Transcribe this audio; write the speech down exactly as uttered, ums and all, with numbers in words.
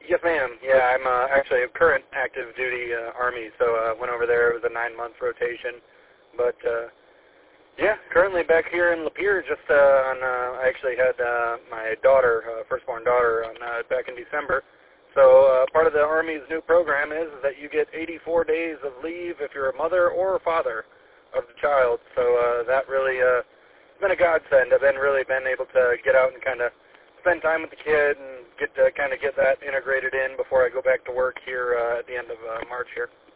Yes, ma'am. Yeah, I'm uh, actually a current active duty uh, Army, so I uh, went over there. It was a nine-month rotation. But, uh, yeah, currently back here in Lapeer, just uh, on, uh, I actually had uh, my daughter, uh, firstborn daughter, on, uh, back in December. So uh, part of the Army's new program is that you get eighty-four days of leave if you're a mother or a father of the child. So uh, that really uh, has been a godsend. I've been really been able to get out and kind of spend time with the kid and get to kind of get that integrated in before I go back to work here uh, at the end of uh, March here.